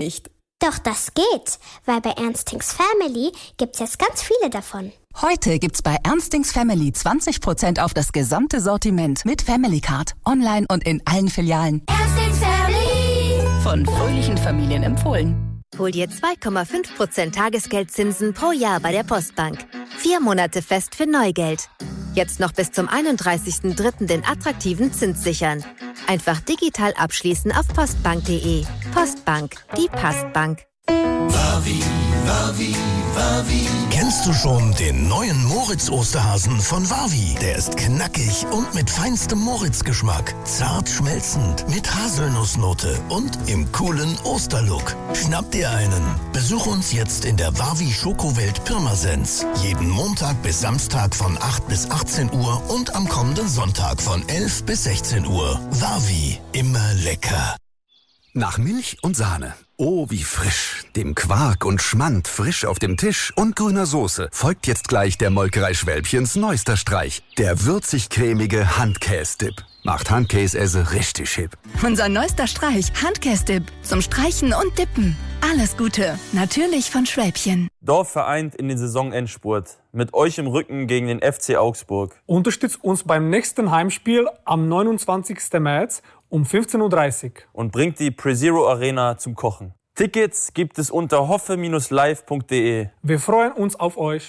nicht. Doch das geht, weil bei Ernstings Family gibt's jetzt ganz viele davon. Heute gibt's bei Ernstings Family 20% auf das gesamte Sortiment mit Family Card, online und in allen Filialen. Ernstings Family. Von fröhlichen Familien empfohlen. Hol dir 2,5% Tagesgeldzinsen pro Jahr bei der Postbank. 4 Monate fest für Neugeld. Jetzt noch bis zum 31.03. den attraktiven Zins sichern. Einfach digital abschließen auf postbank.de. Postbank, die Postbank. Wavi, Wavi, Wavi. Kennst du schon den neuen Moritz-Osterhasen von Wavi? Der ist knackig und mit feinstem Moritz-Geschmack. Zart schmelzend, mit Haselnussnote und im coolen Osterlook. Schnapp dir einen. Besuch uns jetzt in der Wavi Schokowelt Pirmasens. Jeden Montag bis Samstag von 8 bis 18 Uhr und am kommenden Sonntag von 11 bis 16 Uhr. Wavi, immer lecker. Nach Milch und Sahne. Oh, wie frisch. Dem Quark und Schmand frisch auf dem Tisch und grüner Soße folgt jetzt gleich der Molkerei Schwälbchens neuester Streich. Der würzig-cremige Handkäse-Dip. Macht Handkäse richtig hip. Unser neuester Streich, Handkäse-Dip. Zum Streichen und Dippen. Alles Gute. Natürlich von Schwälbchen. Dorf vereint in den Saisonendspurt. Mit euch im Rücken gegen den FC Augsburg. Unterstützt uns beim nächsten Heimspiel am 29. März um 15:30 Uhr. Und bringt die PreZero Arena zum Kochen. Tickets gibt es unter hoffe-live.de. Wir freuen uns auf euch.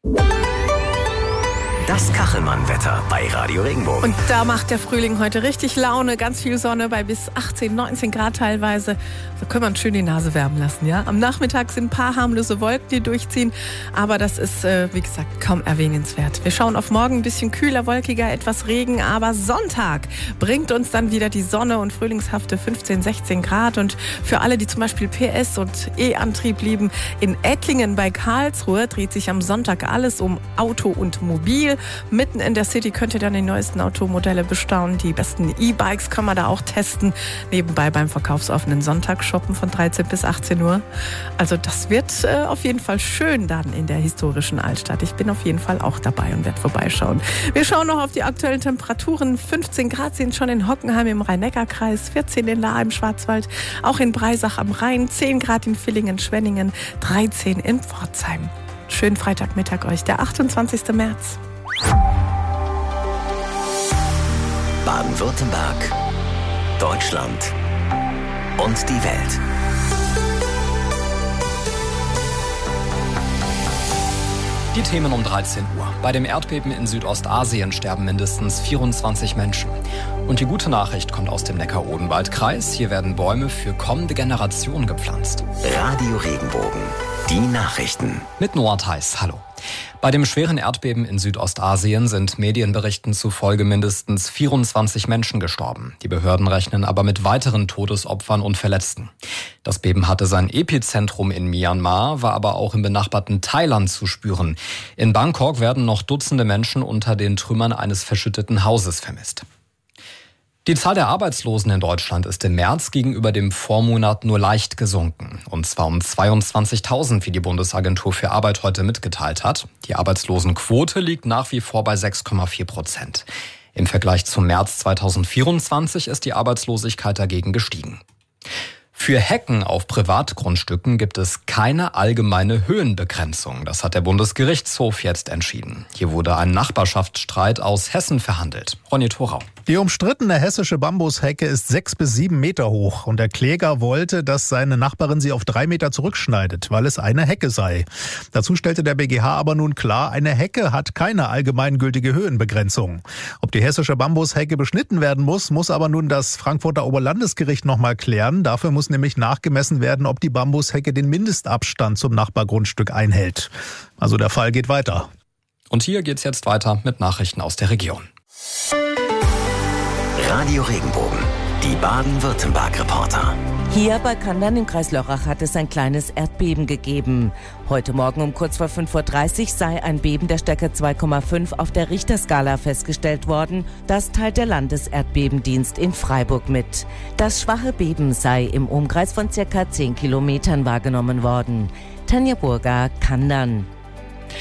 Das Kachelmann-Wetter bei Radio Regenbogen. Und da macht der Frühling heute richtig Laune. Ganz viel Sonne bei bis 18, 19 Grad teilweise. So können wir uns schön die Nase wärmen lassen, ja. Am Nachmittag sind ein paar harmlose Wolken, die durchziehen. Aber das ist, wie gesagt, kaum erwähnenswert. Wir schauen auf morgen ein bisschen kühler, wolkiger, etwas Regen. Aber Sonntag bringt uns dann wieder die Sonne und frühlingshafte 15, 16 Grad. Und für alle, die zum Beispiel PS und E-Antrieb lieben, in Ettlingen bei Karlsruhe dreht sich am Sonntag alles um Auto und Mobil. Mitten in der City könnt ihr dann die neuesten Automodelle bestaunen. Die besten E-Bikes kann man da auch testen. Nebenbei beim verkaufsoffenen Sonntag shoppen von 13 bis 18 Uhr. Also das wird auf jeden Fall schön dann in der historischen Altstadt. Ich bin auf jeden Fall auch dabei und werde vorbeischauen. Wir schauen noch auf die aktuellen Temperaturen. 15 Grad sind schon in Hockenheim im Rhein-Neckar-Kreis, 14 in Lahr im Schwarzwald, auch in Breisach am Rhein, 10 Grad in Villingen, Schwenningen, 13 in Pforzheim. Schönen Freitagmittag euch, der 28. März. Baden-Württemberg, Deutschland und die Welt. Die Themen um 13 Uhr. Bei dem Erdbeben in Südostasien sterben mindestens 24 Menschen. Und die gute Nachricht kommt aus dem Neckar-Odenwald-Kreis. Hier werden Bäume für kommende Generationen gepflanzt. Radio Regenbogen, die Nachrichten. Mit Noah Theis, hallo. Bei dem schweren Erdbeben in Südostasien sind Medienberichten zufolge mindestens 24 Menschen gestorben. Die Behörden rechnen aber mit weiteren Todesopfern und Verletzten. Das Beben hatte sein Epizentrum in Myanmar, war aber auch im benachbarten Thailand zu spüren. In Bangkok werden noch Dutzende Menschen unter den Trümmern eines verschütteten Hauses vermisst. Die Zahl der Arbeitslosen in Deutschland ist im März gegenüber dem Vormonat nur leicht gesunken. Und zwar um 22.000, wie die Bundesagentur für Arbeit heute mitgeteilt hat. Die Arbeitslosenquote liegt nach wie vor bei 6,4%. Im Vergleich zum März 2024 ist die Arbeitslosigkeit dagegen gestiegen. Für Hecken auf Privatgrundstücken gibt es keine allgemeine Höhenbegrenzung. Das hat der Bundesgerichtshof jetzt entschieden. Hier wurde ein Nachbarschaftsstreit aus Hessen verhandelt. Ronny Thorau. Die umstrittene hessische Bambushecke ist 6 bis 7 Meter hoch und der Kläger wollte, dass seine Nachbarin sie auf 3 Meter zurückschneidet, weil es eine Hecke sei. Dazu stellte der BGH aber nun klar, eine Hecke hat keine allgemeingültige Höhenbegrenzung. Ob die hessische Bambushecke beschnitten werden muss aber nun das Frankfurter Oberlandesgericht nochmal klären. Dafür muss nämlich nachgemessen werden, ob die Bambushecke den Mindestabstand zum Nachbargrundstück einhält. Also der Fall geht weiter. Und hier geht's jetzt weiter mit Nachrichten aus der Region. Radio Regenbogen, die Baden-Württemberg-Reporter. Hier bei Kandern im Kreis Lörrach hat es ein kleines Erdbeben gegeben. Heute Morgen um kurz vor 5:30 Uhr sei ein Beben der Stärke 2,5 auf der Richterskala festgestellt worden. Das teilt der Landeserdbebendienst in Freiburg mit. Das schwache Beben sei im Umkreis von ca. 10 Kilometern wahrgenommen worden. Tanja Burger, Kandern.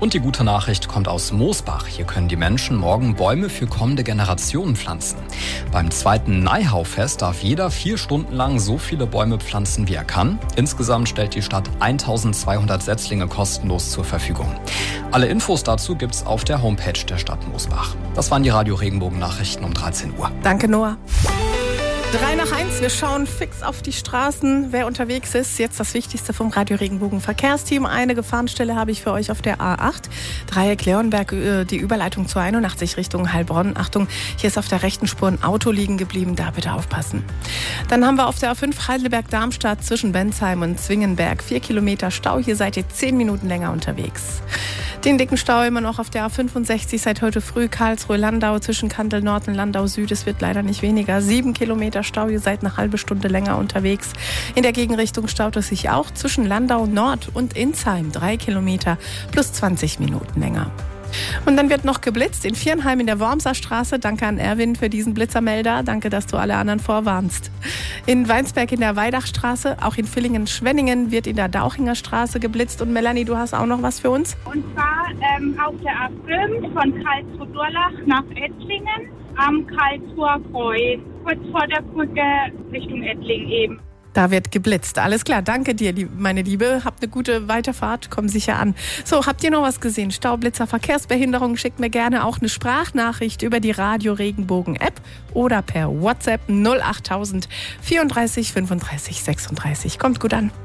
Und die gute Nachricht kommt aus Moosbach. Hier können die Menschen morgen Bäume für kommende Generationen pflanzen. Beim 2. Neihaufest darf jeder 4 Stunden lang so viele Bäume pflanzen, wie er kann. Insgesamt stellt die Stadt 1200 Setzlinge kostenlos zur Verfügung. Alle Infos dazu gibt's auf der Homepage der Stadt Moosbach. Das waren die Radio Regenbogen Nachrichten um 13 Uhr. Danke, Noah. 3:01, wir schauen fix auf die Straßen, wer unterwegs ist. Jetzt das Wichtigste vom Radio Regenbogen Verkehrsteam. Eine Gefahrenstelle habe ich für euch auf der A8. Dreieck Leonberg, die Überleitung zur 81 Richtung Heilbronn. Achtung, hier ist auf der rechten Spur ein Auto liegen geblieben, da bitte aufpassen. Dann haben wir auf der A5 Heidelberg-Darmstadt zwischen Bensheim und Zwingenberg 4 Kilometer Stau. Hier seid ihr 10 Minuten länger unterwegs. Den dicken Stau immer noch auf der A65 seit heute früh Karlsruhe-Landau zwischen Kandel-Nord und Landau-Süd. Es wird leider nicht weniger. 7 Kilometer Stau, ihr seid eine halbe Stunde länger unterwegs. In der Gegenrichtung staut es sich auch zwischen Landau-Nord und Insheim. 3 Kilometer plus 20 Minuten länger. Und dann wird noch geblitzt in Viernheim in der Wormser Straße. Danke an Erwin für diesen Blitzermelder. Danke, dass du alle anderen vorwarnst. In Weinsberg in der Weidachstraße, auch in Villingen-Schwenningen wird in der Dauchinger Straße geblitzt. Und Melanie, du hast auch noch was für uns? Und zwar auf der A5 von Karlsruhe-Durlach nach Ettlingen am Karlsruher Kreuz, kurz vor der Brücke Richtung Ettlingen eben. Da wird geblitzt. Alles klar, danke dir, meine Liebe. Habt eine gute Weiterfahrt, komm sicher an. So, habt ihr noch was gesehen? Staublitzer, Verkehrsbehinderung? Schickt mir gerne auch eine Sprachnachricht über die Radio Regenbogen App oder per WhatsApp 08000 34 35 36. Kommt gut an.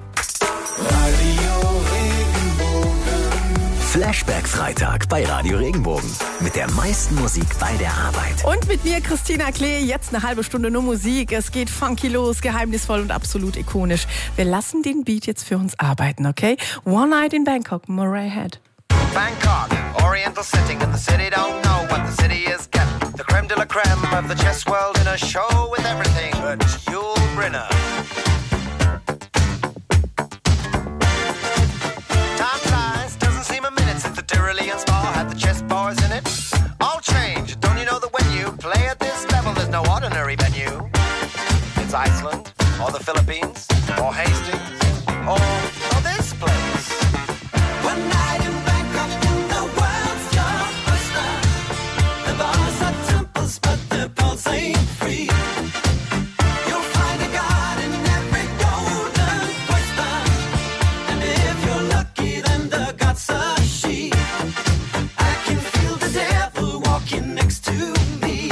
Flashback-Freitag bei Radio Regenbogen. Mit der meisten Musik bei der Arbeit. Und mit mir, Christina Klee, jetzt eine halbe Stunde nur Musik. Es geht funky los, geheimnisvoll und absolut ikonisch. Wir lassen den Beat jetzt für uns arbeiten, okay? One Night in Bangkok, Murray Head. Bangkok, oriental setting, and the city don't know what the city is getting. The creme de la creme of the chess world in a show with everything but Yul Brynner. Time flies, doesn't seem a minute since the Tyrolean Spa had the chess bars in it. All change, don't you know that when you play at this level, there's no ordinary venue? It's Iceland, or the Philippines, or Hastings, or this place. One night in Bangkok, in the world's your oyster. The bars are temples, but the pulse ain't free. You'll find a god in every golden oyster. And if you're lucky, then the god's a she. I can feel the devil walking next to me.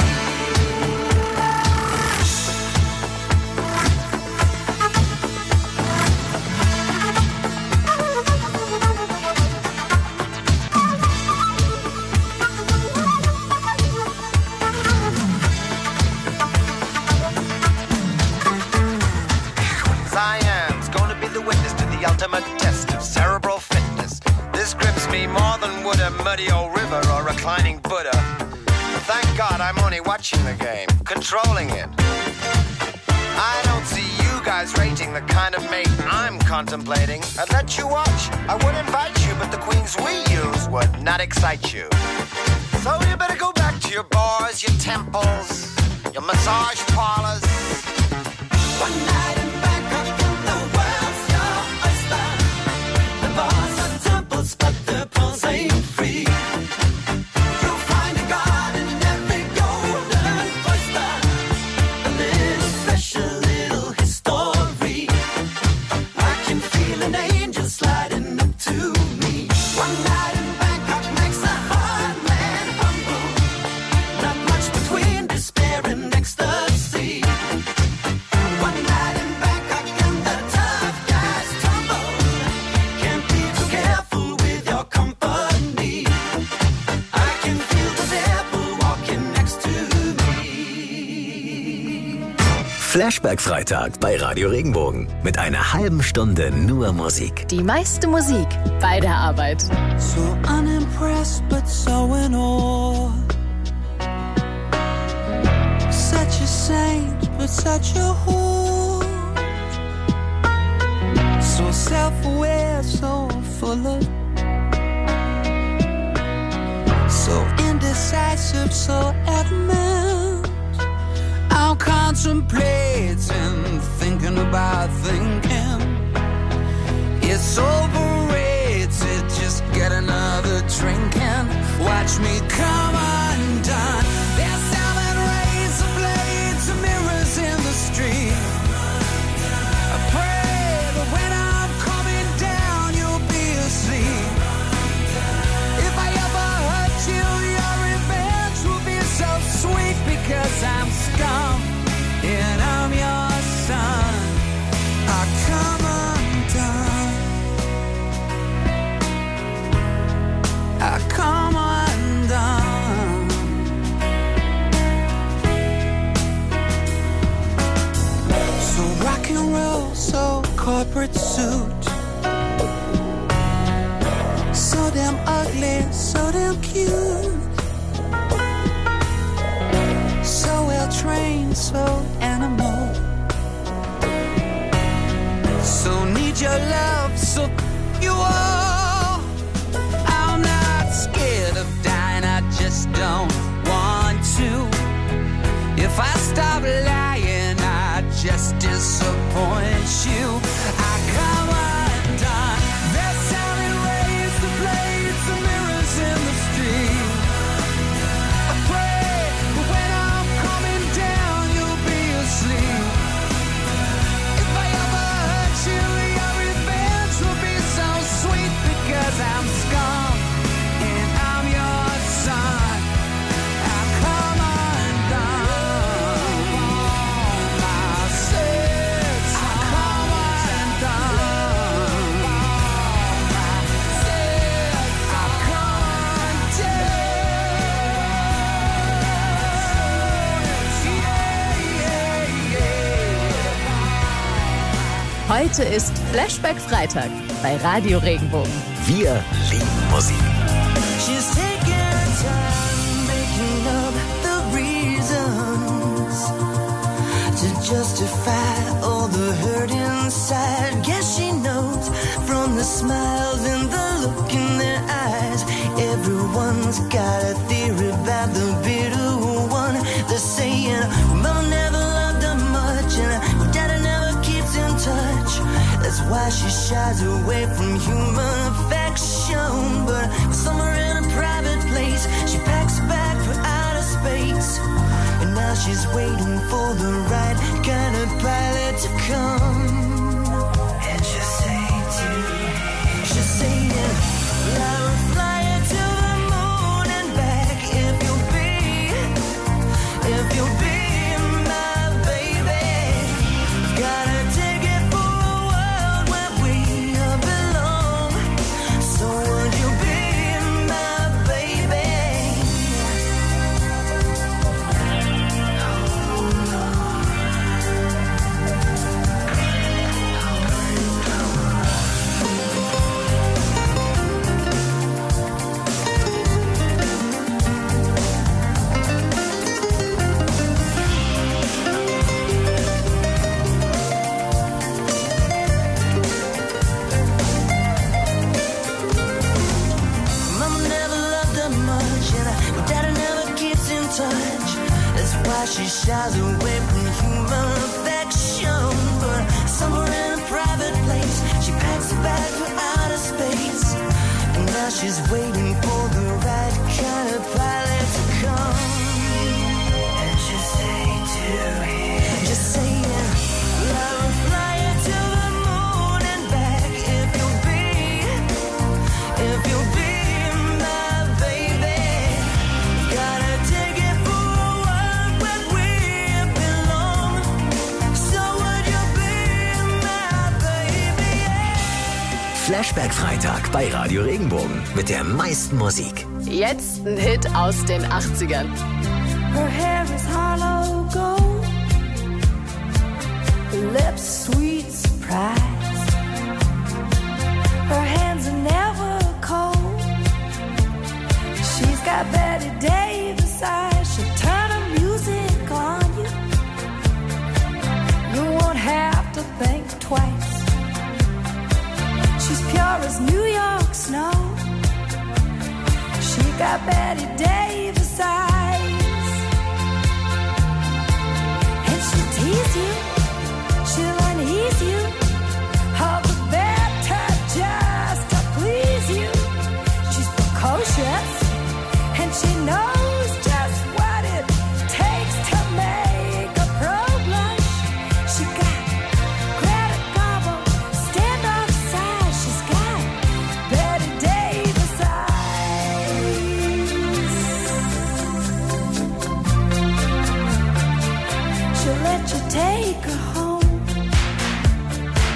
Cyan's gonna be the witness to the ultimate test of cerebral fitness. This grips me more than would a muddy old river or reclining Buddha. Thank God I'm only watching the game, controlling it. I don't see you guys rating the kind of mate I'm contemplating. I'd let you watch, I would invite you, but the queens we use would not excite you. So you better go back to your bars, your temples, your massage parlors. One night in Bangkok, in the world's your oyster. The bars are temples, but the pulse ain't free. You'll find a god in every golden oyster. A little special little history. I can feel an angel sliding up to me. One night in Bangkok makes a hard man humble. Not much between despair and ecstasy. One night in Bangkok and the tough guys tumble. Can't be too careful with your company. I can feel the devil walking next to me. Flashback-Freitag bei Radio Regenbogen. Mit einer halben Stunde nur Musik. Die meiste Musik bei der Arbeit. So unimpressed but so in awe. Such a saint but such a whore. So self-aware, so full of. So indecisive, so adamant. I'm contemplating, thinking about thinking. It's overrated, just get another drink. corporate suit. So damn ugly, so damn cute. So well trained, so animal. So need your love, so you are. I'm not scared of dying, I just don't want to. If I stop lying, I just disappoint you. I come undone. They're selling ways to play some mirrors in the street. I pray, but when I'm coming down, you'll be asleep. If I ever hurt you, your revenge will be so sweet, because I'm scum and I'm your son. I come undone. My sins, I come undone. My sins, I come undone. Heute ist Flashback Freitag bei Radio Regenbogen. Wir lieben Musik. She's taking her time making up the reasons to justify all the hurt inside. Guess she knows from the smiles and the look in their eyes. Everyone's got a theory about the bitter one. They're saying Mama never loved her much and Daddy never keeps in touch. That's why she shies away from human affection. But somewhere in a private place, she packs a bag for outer space. And now she's waiting for the right kind of pilot to come. And she'll say to me, she'll say, I will fly you to the moon and back if you'll be my baby. Gotta take it for a world where we belong. So would you be my baby? Mama never loved her much, and Daddy never keeps in touch. That's why she shies away from human affection. But somewhere in a private place, she packs a bag for outer space. And now she's waiting for the right kind of pilot to come. And she'll say to him, just saying, I will fly you to the moon and back if you'll be my baby. Gotta take it for a world where we belong. So would you be my baby? Flashback Freitag bei Radio Regenbogen mit der meisten Musik. Jetzt ein Hit aus den 80ern. Her hair is hollow gold, her lips sweet surprise. Her hands are never cold. She's got Betty Davis eyes. She'll turn her music on you. You won't have to think twice. She's pure as New York snow. She got Betty Davis eyes. And she'll tease you, she'll unease you. All the better just to please you. She's precocious, and she knows just what it takes to make a pro blush. She got Greta Garbo, stand off side. She's got Betty Davis eyes. She'll let you take her home.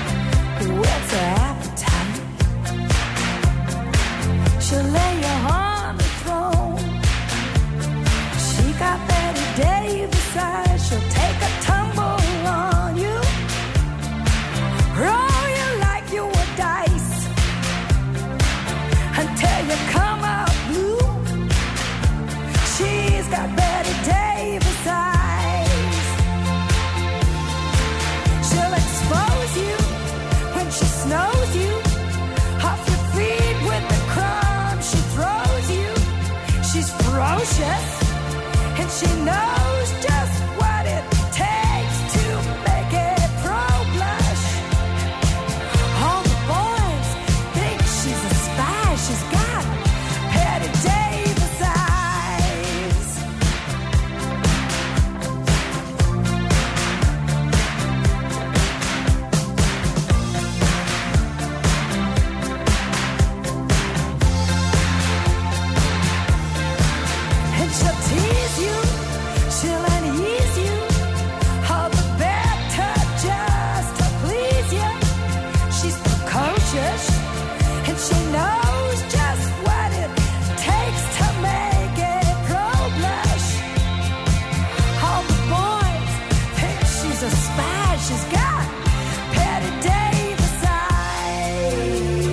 snows you off your feet with the crumbs she throws you. She's ferocious and she knows just what it takes to make it pro blush. All the boys think she's a spy. She's got Patty Davis eyes. And she'll tease you, she'll unease you, all the better just to please you. She's precocious and she knows just what it takes to make it pro blush. All the boys think she's a spy. She's got Patty Davis eyes.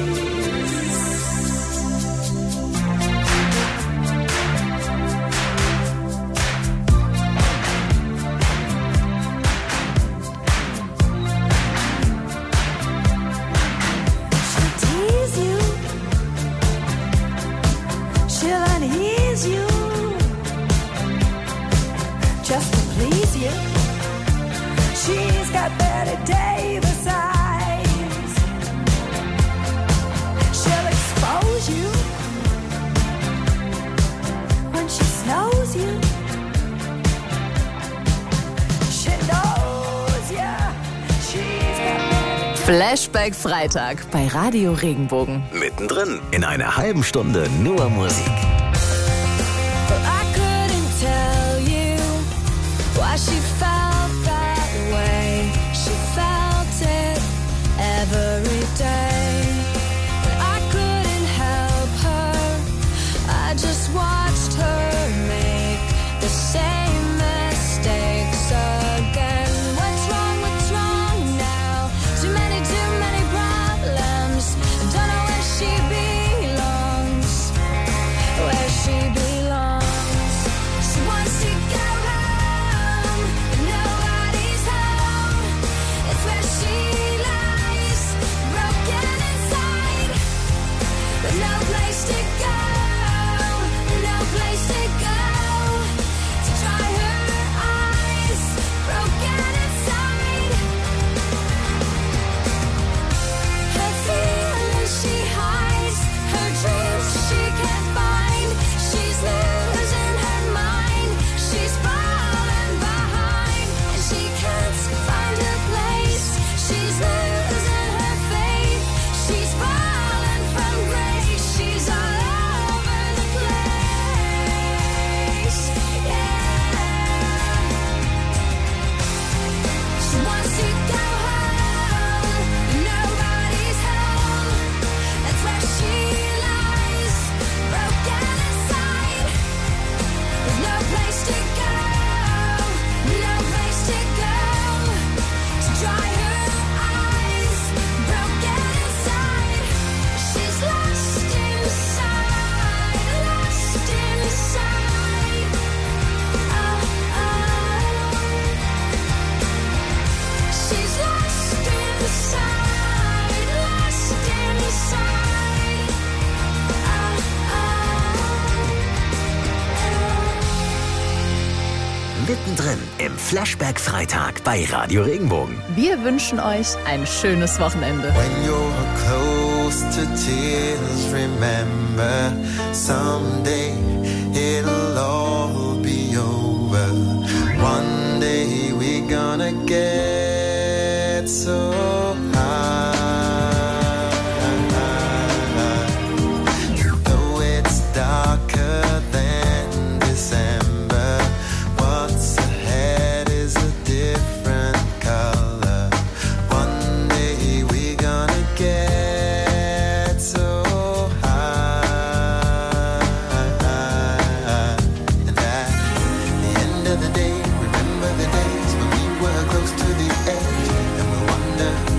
She'll tease you, she'll unease you, just to please you. She's got Betty Davis eyes. She'll expose you when she snows you. She knows ya. She's got Betty. Flashback Freitag bei Radio Regenbogen. Mittendrin in einer halben Stunde nur Musik. But I couldn't tell you why she felt that way. She felt it every day. And I couldn't help her. I just watched her make the same mistakes again. What's wrong now? Too many problems. Don't know where she belongs. Where she belongs. She wants to go home, but nobody's home. It's where she lies, broken inside, but no place to go, no place to go. To dry her eyes, broken inside. Her feelings she hides, her dreams she can't find. She's losing her mind, she's falling behind, and she can't find her place. She's losing her faith, she's falling from grace. She's all over the place, yeah. She wants to go home, nobody's home. That's where she lies, broken inside, with no place to go, no place to go. To dry her eyes, broken inside. She's lost inside, lost inside. Oh, oh. She's lost inside, lost inside. Mittendrin im Flashback Freitag bei Radio Regenbogen. Wir wünschen euch ein schönes Wochenende. When you're close to tears, remember someday it'll all be over. One day we're gonna get so high. Though it's darker than December, what's ahead is a different color. One day we're gonna get so high. And at the end of the day, remember the days when we were close to the edge, and we wonder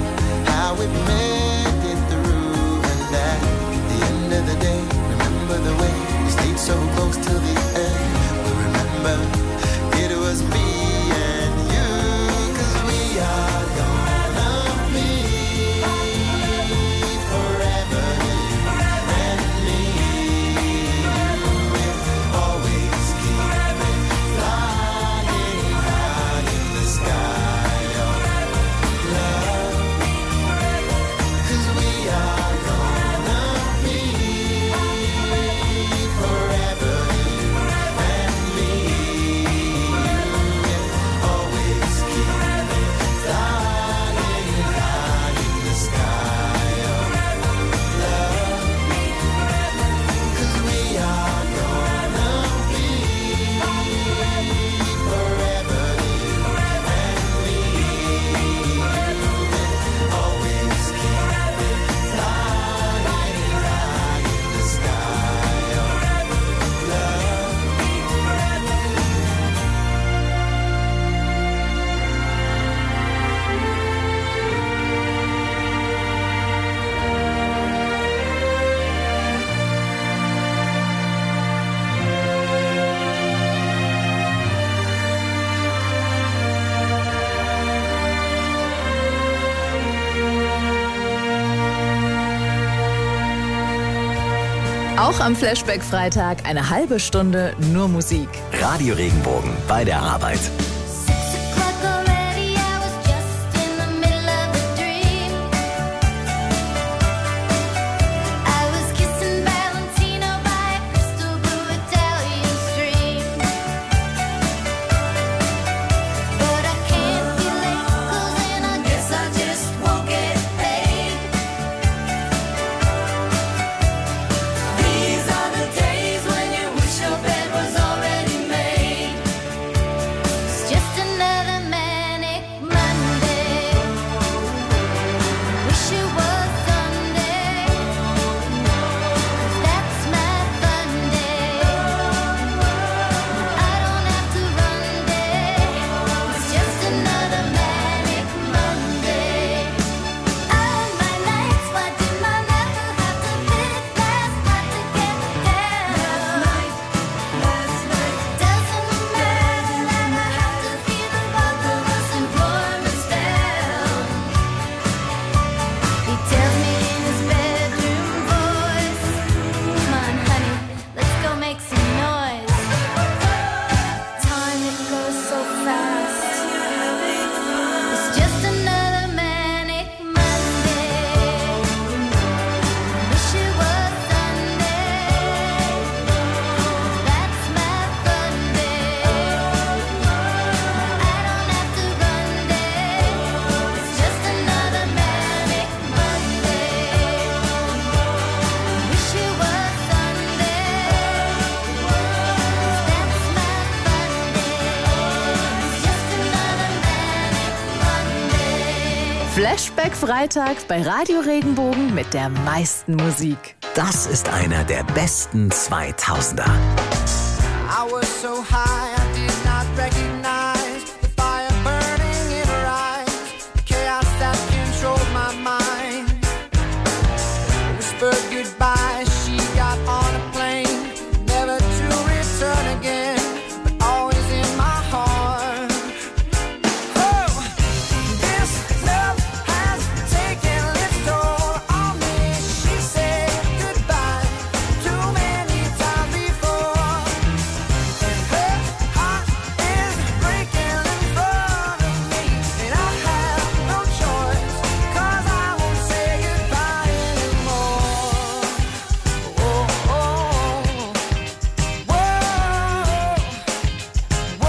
Auch am Flashback-Freitag eine halbe Stunde nur Musik. Radio Regenbogen bei der Arbeit. Flashback Freitag bei Radio Regenbogen mit der meisten Musik. Das ist einer der besten 2000er. I was so high, I did not recognize the fire burning in her eyes, the chaos that controlled my mind. Whispered goodbye, she got on a plane, never to return again, but always in my heart. Oh, this love has taken its toll on me. She said goodbye too many times before. Her heart is breaking in front of me, and I have no choice, 'cause I won't say goodbye anymore. Oh, oh, oh. Whoa,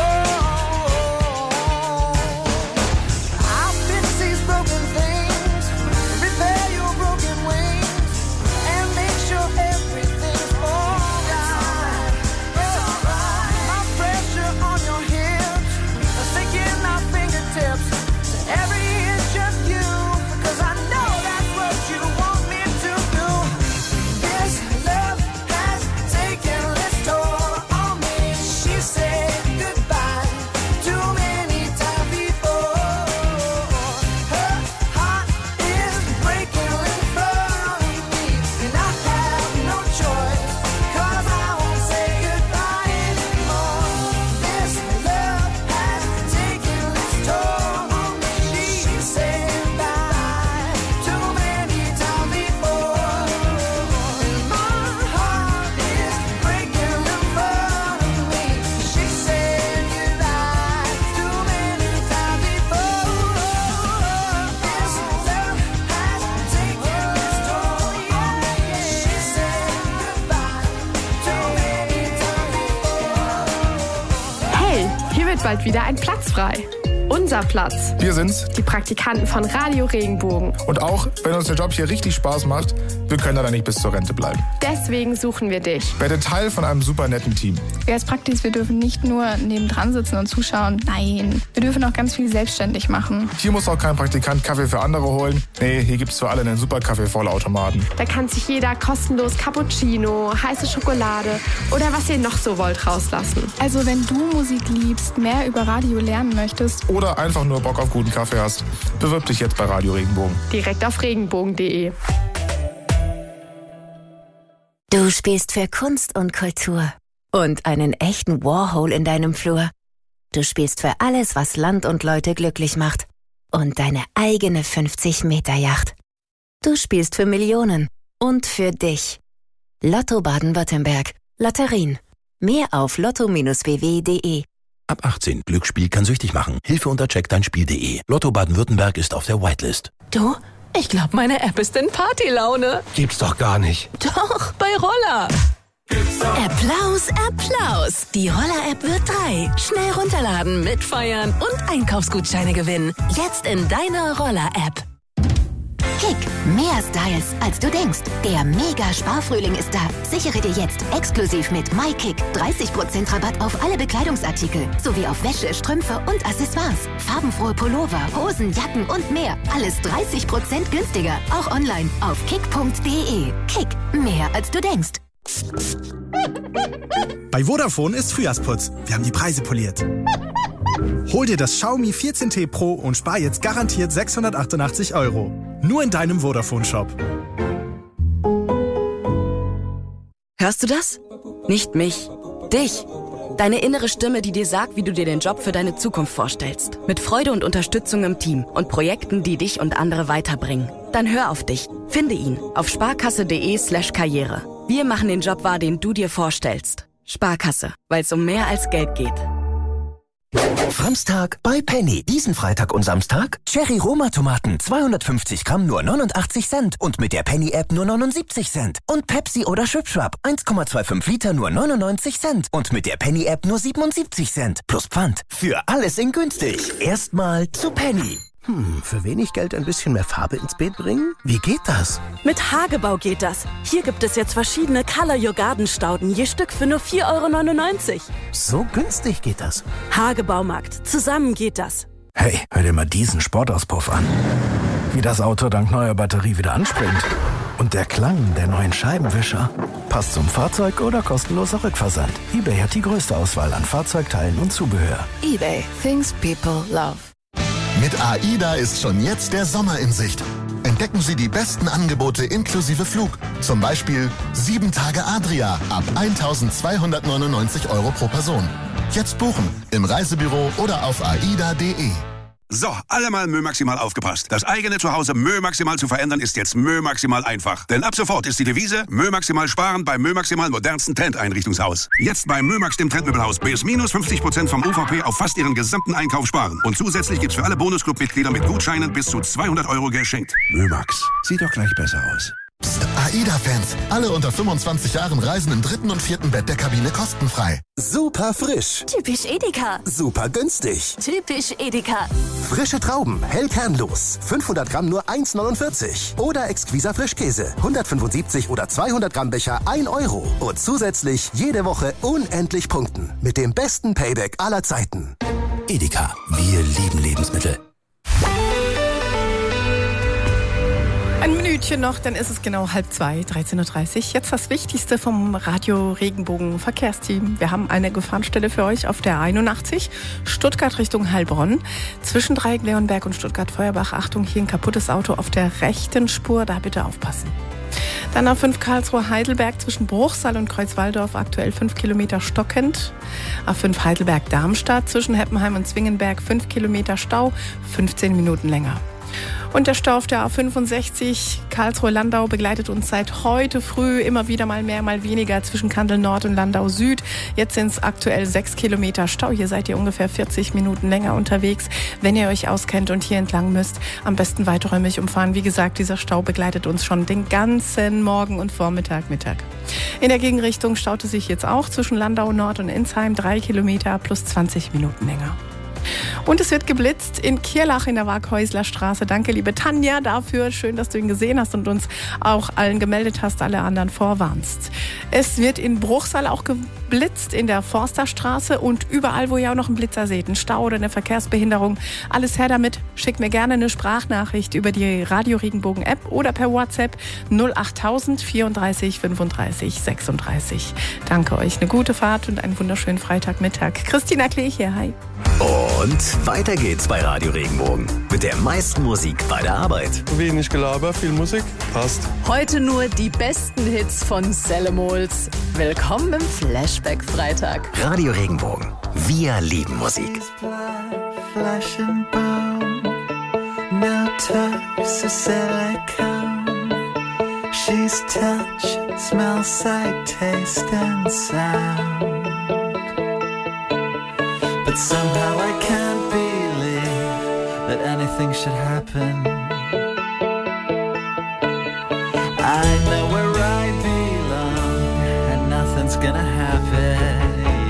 whoa. I'll fix these broken things, repair your broken wings, and make sure everything's alright. It's alright. My pressure on your hips, sinking my fingertips. Every inch of you, because I know that's what you want me to do. This love has taken its toll on me. She said goodbye too many times before. Her heart is breaking in front of me, and I have no choice, 'cause I won't say goodbye anymore. This love has taken its toll on me. She said goodbye too many times before, and my heart is breaking in front of me. She said goodbye too many times before. This love has taken its toll on me. She said goodbye too many times before. Hey, hier wird bald wieder ein Platz frei. Unser Platz. Wir sind's. Die Praktikanten von Radio Regenbogen. Und auch, wenn uns der Job hier richtig Spaß macht, wir können da nicht bis zur Rente bleiben. Deswegen suchen wir dich. Werde Teil von einem super netten Team. Wir als Praktis, wir dürfen nicht nur nebendran sitzen und zuschauen. Nein, wir dürfen auch ganz viel selbstständig machen. Hier muss auch kein Praktikant Kaffee für andere holen. Nee, hier gibt's für alle einen super Kaffeevollautomaten. Da kann sich jeder kostenlos Cappuccino, heiße Schokolade oder was ihr noch so wollt rauslassen. Also wenn du Musik liebst, mehr über Radio lernen möchtest Oder einfach nur Bock auf guten Kaffee hast, bewirb dich jetzt bei Radio Regenbogen. direkt auf regenbogen.de. Du spielst für Kunst und Kultur und einen echten Warhol in deinem Flur. Du spielst für alles, was Land und Leute glücklich macht und deine eigene 50-Meter-Yacht. Du spielst für Millionen und für dich. Lotto Baden-Württemberg. Lotterien. Mehr auf lotto-bw.de. Ab 18. Glücksspiel kann süchtig machen. Hilfe unter checkdeinspiel.de. Lotto Baden-Württemberg ist auf der Whitelist. Du, ich glaube, meine App ist in Partylaune. Gibt's doch gar nicht. Doch, bei Roller. Applaus, Applaus. Die Roller-App wird 3. Schnell runterladen, mitfeiern und Einkaufsgutscheine gewinnen. Jetzt in deiner Roller-App. Kick, mehr Styles, als du denkst. Der Mega-Sparfrühling ist da. Sichere dir jetzt exklusiv mit MyKick 30% Rabatt auf alle Bekleidungsartikel, sowie auf Wäsche, Strümpfe und Accessoires. Farbenfrohe Pullover, Hosen, Jacken und mehr. Alles 30% günstiger. Auch online auf kick.de. Kick, mehr als du denkst. Bei Vodafone ist Frühjahrsputz. Wir haben die Preise poliert. Hol dir das Xiaomi 14T Pro und spar jetzt garantiert 688 €. Nur in deinem Vodafone-Shop. Hörst du das? Nicht mich. Dich. Deine innere Stimme, die dir sagt, wie du dir den Job für deine Zukunft vorstellst. Mit Freude und Unterstützung im Team und Projekten, die dich und andere weiterbringen. Dann hör auf dich. Finde ihn auf sparkasse.de/Karriere. Wir machen den Job wahr, den du dir vorstellst. Sparkasse, weil es um mehr als Geld geht. Framstag bei Penny. Diesen Freitag und Samstag Cherry-Roma-Tomaten 250 Gramm nur 89 Cent und mit der Penny-App nur 79 Cent. Und Pepsi oder Schwipschwap 1,25 Liter nur 99 Cent und mit der Penny-App nur 77 Cent. Plus Pfand. Für alles in günstig. Erstmal zu Penny. Für wenig Geld ein bisschen mehr Farbe ins Beet bringen? Wie geht das? Mit Hagebau geht das. Hier gibt es jetzt verschiedene Color Your Garden Stauden, je Stück für nur 4,99 €. So günstig geht das. Hagebaumarkt. Zusammen geht das. Hey, hör dir mal diesen Sportauspuff an. Wie das Auto dank neuer Batterie wieder anspringt. Und der Klang der neuen Scheibenwischer. Passt zum Fahrzeug oder kostenloser Rückversand. eBay hat die größte Auswahl an Fahrzeugteilen und Zubehör. eBay. Things people love. Mit AIDA ist schon jetzt der Sommer in Sicht. Entdecken Sie die besten Angebote inklusive Flug. Zum Beispiel 7 Tage Adria ab 1.299 € pro Person. Jetzt buchen im Reisebüro oder auf aida.de. So, alle mal Mö-Maximal aufgepasst. Das eigene Zuhause Mö-Maximal zu verändern ist jetzt Mö-Maximal einfach. Denn ab sofort ist die Devise Mö-Maximal sparen beim Mö-Maximal modernsten Trendeinrichtungshaus. Jetzt bei Mö-Max, dem Trendmöbelhaus, bis minus 50% vom UVP auf fast Ihren gesamten Einkauf sparen. Und zusätzlich gibt's für alle Bonusclub-Mitglieder mit Gutscheinen bis zu 200 € geschenkt. Mö-Max, sieht doch gleich besser aus. Psst, AIDA-Fans, alle unter 25 Jahren reisen im 3. und 4. Bett der Kabine kostenfrei. Super frisch. Typisch Edeka. Super günstig. Typisch Edeka. Frische Trauben, hell kernlos. 500 Gramm nur 1,49. Oder exquiser Frischkäse. 175 oder 200 Gramm Becher 1 €. Und zusätzlich jede Woche unendlich punkten. Mit dem besten Payback aller Zeiten. Edeka. Wir lieben Lebensmittel. Ein Minütchen noch, dann ist es genau 1:30, 13:30 Uhr. Jetzt das Wichtigste vom Radio Regenbogen Verkehrsteam. Wir haben eine Gefahrenstelle für euch auf der 81, Stuttgart Richtung Heilbronn. Zwischen Dreieck Leonberg und Stuttgart-Feuerbach. Achtung, hier ein kaputtes Auto auf der rechten Spur, da bitte aufpassen. Dann A5 Karlsruhe-Heidelberg zwischen Bruchsal und Kreuzwaldorf, aktuell 5 Kilometer stockend. A5 Heidelberg-Darmstadt zwischen Heppenheim und Zwingenberg, 5 Kilometer Stau, 15 Minuten länger. Und der Stau auf der A65 Karlsruhe-Landau begleitet uns seit heute früh immer wieder mal mehr, mal weniger zwischen Kandel Nord und Landau Süd. Jetzt sind es aktuell 6 Kilometer Stau. Hier seid ihr ungefähr 40 Minuten länger unterwegs. Wenn ihr euch auskennt und hier entlang müsst, am besten weiträumig umfahren. Wie gesagt, dieser Stau begleitet uns schon den ganzen Morgen und Vormittag, Mittag. In der Gegenrichtung staute sich jetzt auch zwischen Landau Nord und Insheim 3 Kilometer plus 20 Minuten länger. Und es wird geblitzt in Kirlach in der Waghäusler Straße. Danke, liebe Tanja, dafür. Schön, dass du ihn gesehen hast und uns auch allen gemeldet hast, alle anderen vorwarnst. Es wird in Bruchsal auch geblitzt in der Forsterstraße und überall, wo ihr auch noch einen Blitzer seht, einen Stau oder eine Verkehrsbehinderung. Alles her damit. Schickt mir gerne eine Sprachnachricht über die Radio Regenbogen App oder per WhatsApp 08000 34 35 36. Danke euch. Eine gute Fahrt und einen wunderschönen Freitagmittag. Christina Klee hier. Hi. Und weiter geht's bei Radio Regenbogen. Mit der meisten Musik bei der Arbeit. Wenig Gelaber, viel Musik. Passt. Heute nur die besten Hits von Selemols. Willkommen im Flashback-Freitag. Radio Regenbogen. Wir lieben Musik. Flesh and bone, now touch the silicone. She's touch, smell, sight, taste and sound. But somehow I can't believe that anything should happen. I know where I belong and nothing's gonna happen.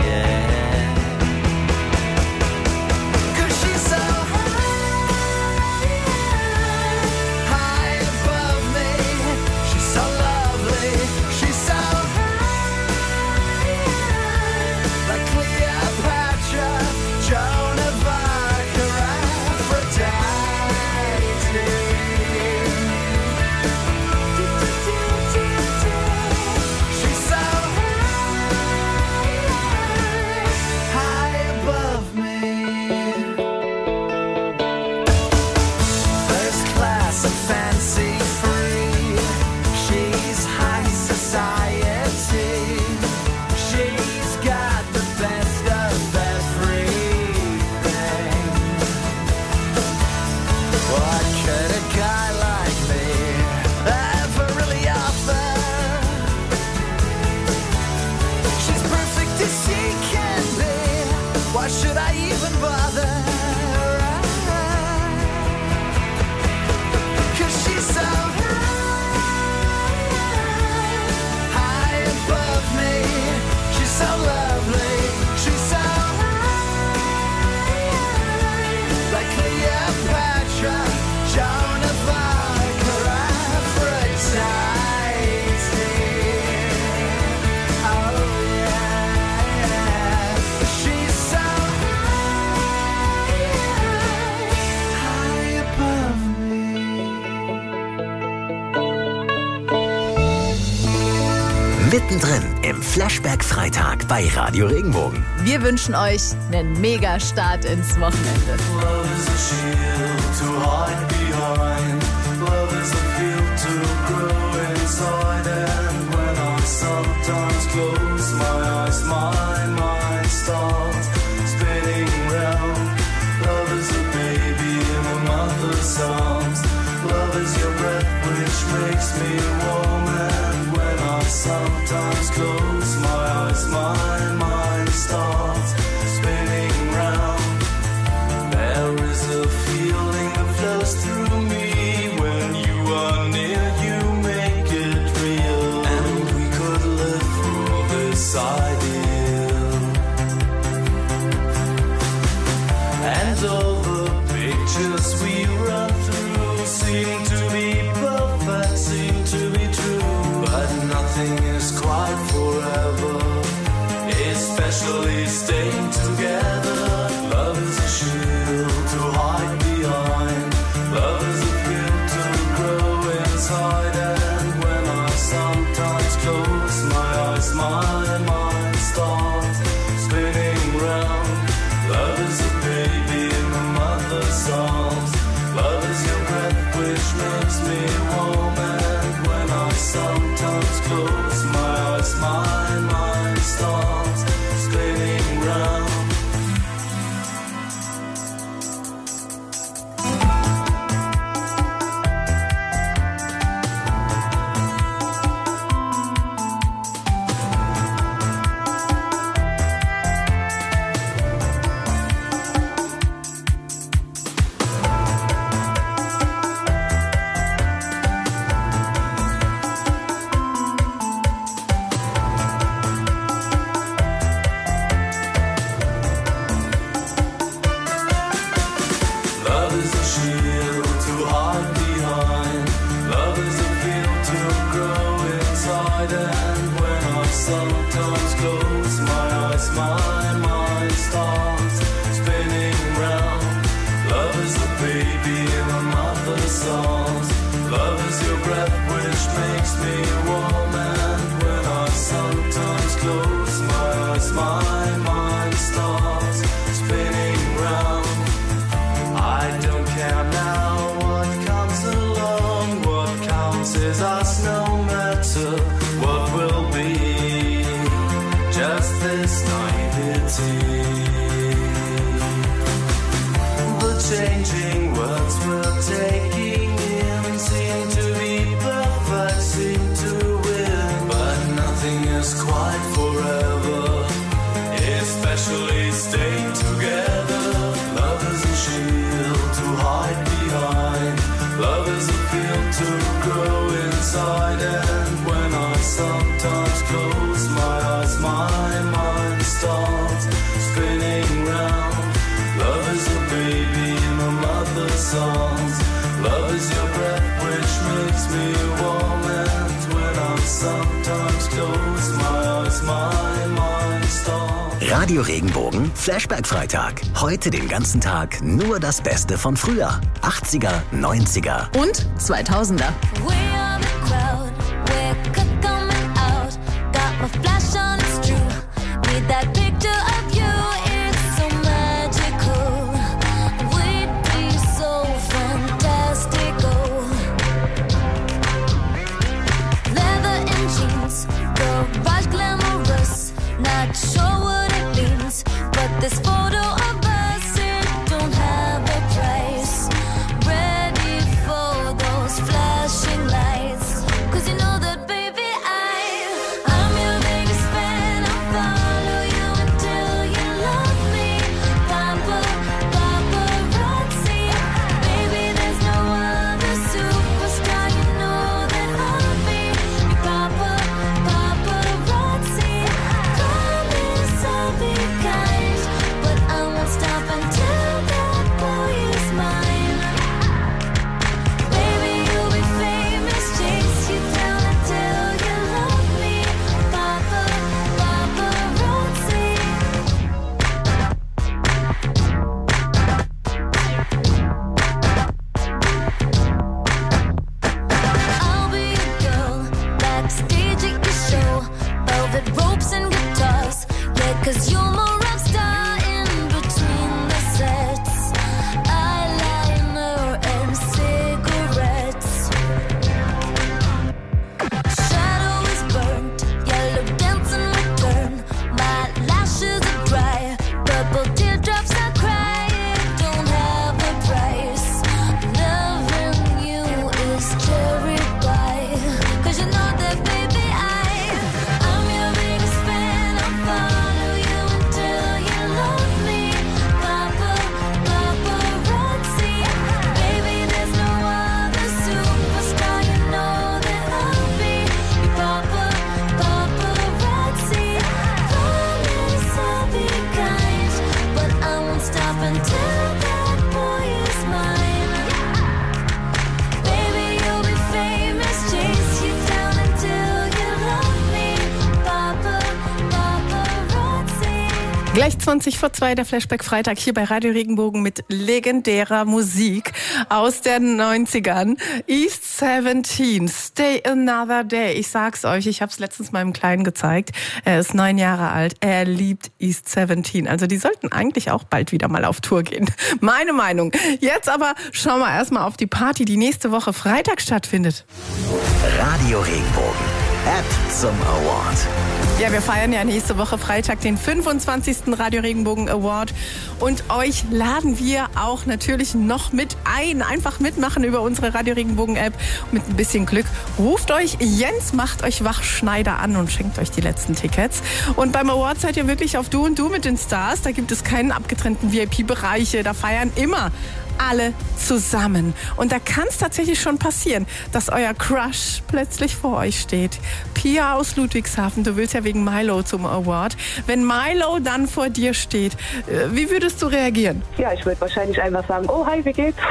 Mittendrin im Flashback-Freitag bei Radio Regenbogen. Wir wünschen euch einen Mega-Start ins Wochenende. Sometimes close my eyes, my mind starts spinning round. There is a feeling that flows through me when you are near, you make it real. And we could live for this ideal. And all the pictures we run through seem to be perfect, seem to be true. But nothing is quite forever, especially staying together. Love is a shield to hide behind. Love is a field to grow inside. And when I sometimes close my eyes, my mind starts spinning round. Love is a baby in the mother's arms. Love is your breath which makes me warm. And when I sometimes close my eyes, my mind starts spinning round. Changing words we're taking in seem to be perfect, seem is quite forever, especially staying together. Love is a shield to hide behind. Love is a field to grow inside. And when I sometimes close my eyes, my mind starts spinning round. Love is a baby in a mother's arms. Love is your breath which makes me warm. And when I sometimes close my eyes, my mind starts. Radio Regenbogen, Flashback-Freitag. Heute den ganzen Tag nur das Beste von früher. 80er, 90er. Und 2000er. This photo of us, it don't have a price. Ready for those flashing lights. 'Cause you know that, baby, I'm your biggest fan. I'll follow you until you love me. Papa, paparazzi. Baby, there's no other superstar. You know that I'll be your Papa, paparazzi. Promise I'll be kind. Stop until that boy is mine. Baby, you'll be famous. Chase you down until you love me. Papa, paparazzi. I'll be a girl backstage at your show. Velvet ropes and guitars. Yeah, 'cause you're my rock star. Eyeliner and cigarettes. Shadow is burnt, yellow dancing return. My lashes are dry, purple teardrops I cry. It don't have a price. Loving you is cherry pie. 'Cause you know that, baby, I'm your biggest fan. I'll follow you until you love me. Papa, paparazzi. Baby, there's no other superstar. You know that I'll be your Papa, paparazzi. Promise I'll be kind, but I won't stop until that boy is mine. Baby, you'll be famous. Chase you down until you love me. Papa, paparazzi. Gleich 20 vor 2 der Flashback-Freitag hier bei Radio Regenbogen mit legendärer Musik aus den 90ern. East 17, Stay Another Day. Ich sag's euch, ich hab's letztens meinem Kleinen gezeigt. Er ist 9 Jahre alt. Er liebt East 17. Also die sollten eigentlich auch bald wieder mal auf Tour gehen. Meine Meinung. Jetzt aber schauen wir erstmal auf die Party, die nächste Woche Freitag stattfindet. Radio Regenbogen. App zum Award. Ja, wir feiern ja nächste Woche Freitag den 25. Radio Regenbogen Award und euch laden wir auch natürlich noch mit ein. Einfach mitmachen über unsere Radio Regenbogen App. Mit ein bisschen Glück ruft euch Jens, macht euch Wachschneider an und schenkt euch die letzten Tickets. Und beim Award seid ihr wirklich auf Du und Du mit den Stars. Da gibt es keinen abgetrennten VIP-Bereiche. Da feiern immer alle zusammen. Und da kann es tatsächlich schon passieren, dass euer Crush plötzlich vor euch steht. Pia aus Ludwigshafen, du willst ja wegen Milo zum Award. Wenn Milo dann vor dir steht, wie würdest du reagieren? Ja, ich würde wahrscheinlich einfach sagen, oh hi, wie geht's?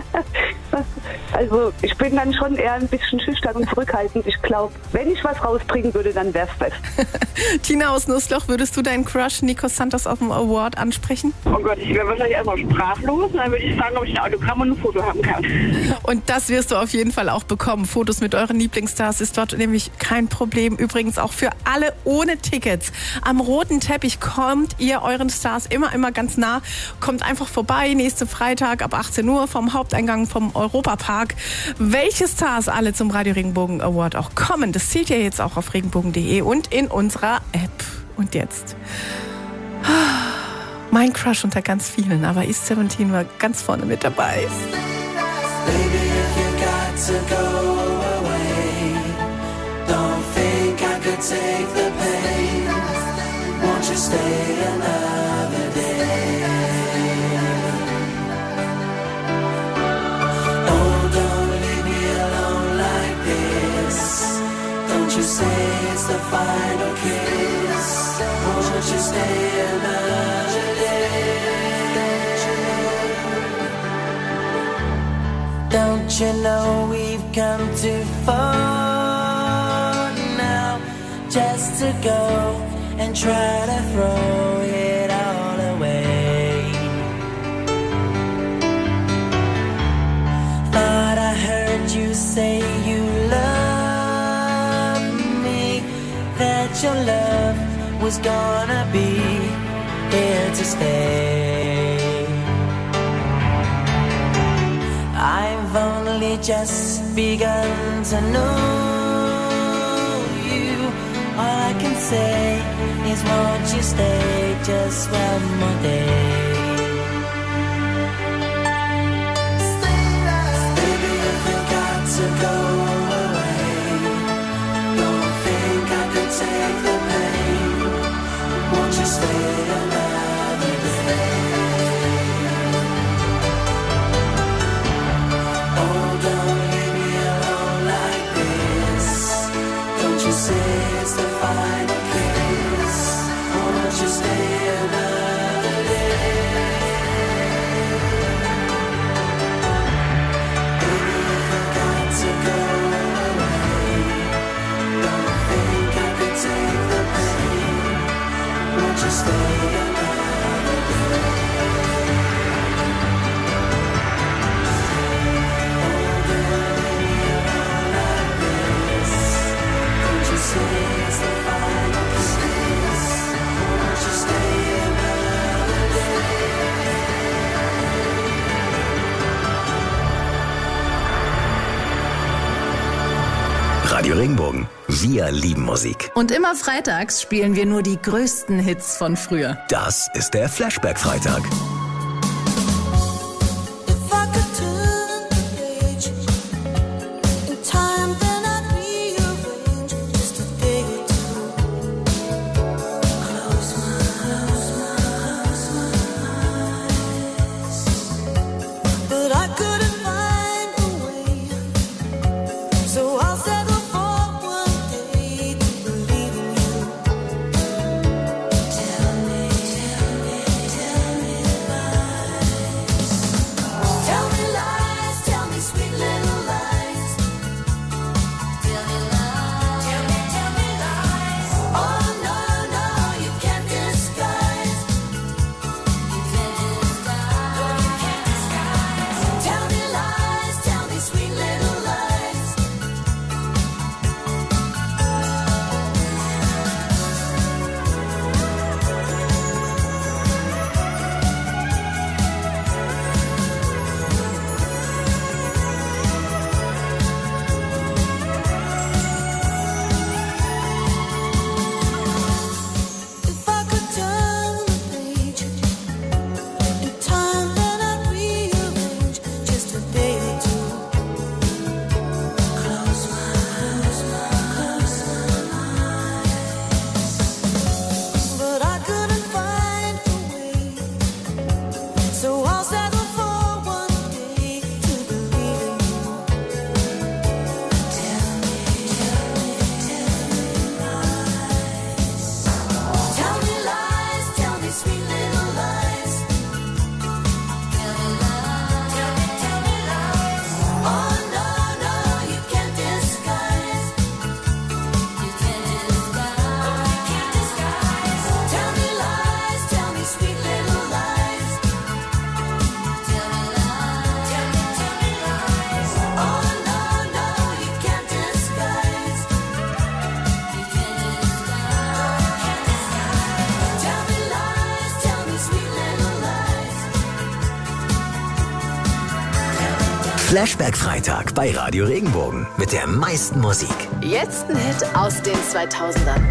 Also ich bin dann schon eher ein bisschen schüchtern und zurückhaltend. Ich glaube, wenn ich was rausbringen würde, dann wär's das. Tina aus Nussloch, würdest du deinen Crush Nico Santos auf dem Award ansprechen? Oh Gott, ich wäre wahrscheinlich erstmal sprachlos. Dann würde ich sagen, ob ich ein Autogramm und ein Foto haben kann. Und das wirst du auf jeden Fall auch bekommen. Fotos mit euren Lieblingsstars ist dort nämlich kein Problem. Übrigens auch für alle ohne Tickets. Am roten Teppich kommt ihr euren Stars immer ganz nah. Kommt einfach vorbei, nächste Freitag ab 18 Uhr vom Haupteingang vom Europapark. Welche Stars alle zum Radio Regenbogen Award auch kommen, das seht ihr jetzt auch auf regenbogen.de und in unserer App. Und jetzt mein Crush unter ganz vielen, aber East 17 war ganz vorne mit dabei. Baby, if you got to go away, don't think I could take the pain. stay another day? Oh, don't leave me alone like this. Don't you say it's the final kiss. Won't you stay another day? Don't you know we've come too far now just to go and try to throw it all away? Thought I heard you say you love me, that your love was gonna be here to stay. I've only just begun to know you. All I can say is won't you stay just one more day? Baby, if I got to go away, don't think I could take the pain. Won't you stay another day? Say it's the final kiss. Won't you stay another day? Baby, if I got to go away, don't think I could take the pain. Won't you stay another day? It's the final kiss. Won't you stay another day? Radio Regenbogen. Wir lieben Musik. Und immer freitags spielen wir nur die größten Hits von früher. Das ist der Flashback-Freitag. Flashback Freitag bei Radio Regenbogen mit der meisten Musik. Jetzt ein Hit aus den 2000ern.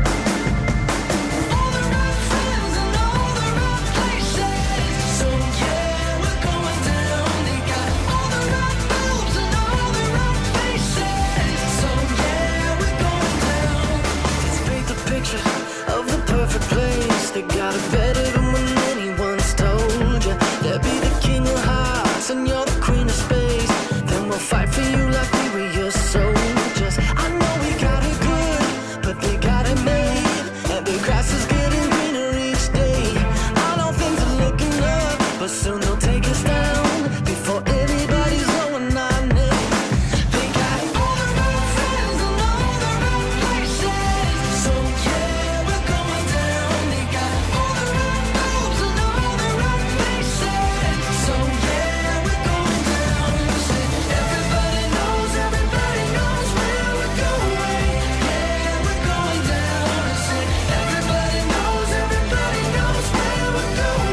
Of the perfect place that God got it better than when anyone's told you. They'll be the king of hearts and you're the queen of space. Then we'll fight for you like we were your soldiers. I know we got it good, but they got it made. And the grass is getting greener each day. I know things are looking up, but soon they'll take us down before anybody's going our name. They got all the right friends and all the right places. So yeah, we're going down. They got all the right moves and all the right places. So yeah, we're going down. Say, everybody knows where we're going. Yeah, we're going down. Say, everybody knows where we're going. Yeah, we're going down.